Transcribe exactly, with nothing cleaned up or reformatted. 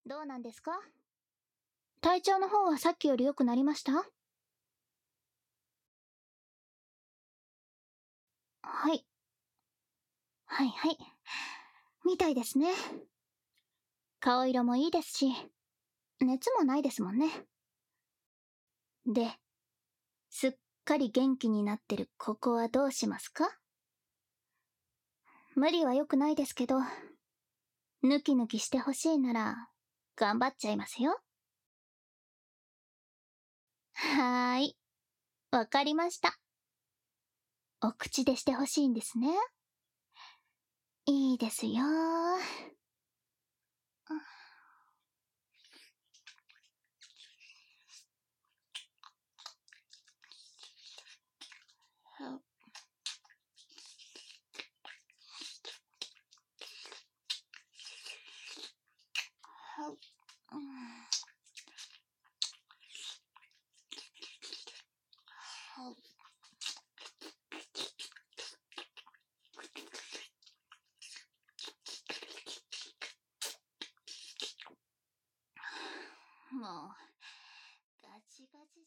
どうなんですか？体調の方はさっきより良くなりました？はい。はいはい。みたいですね。顔色もいいですし、熱もないですもんね。で、すっかり元気になってるここはどうしますか？無理は良くないですけど、ヌキヌキしてほしいなら、頑張っちゃいますよ。はーい。わかりました。お口でしてほしいんですね。いいですよー。もう、ガチガチじゃ。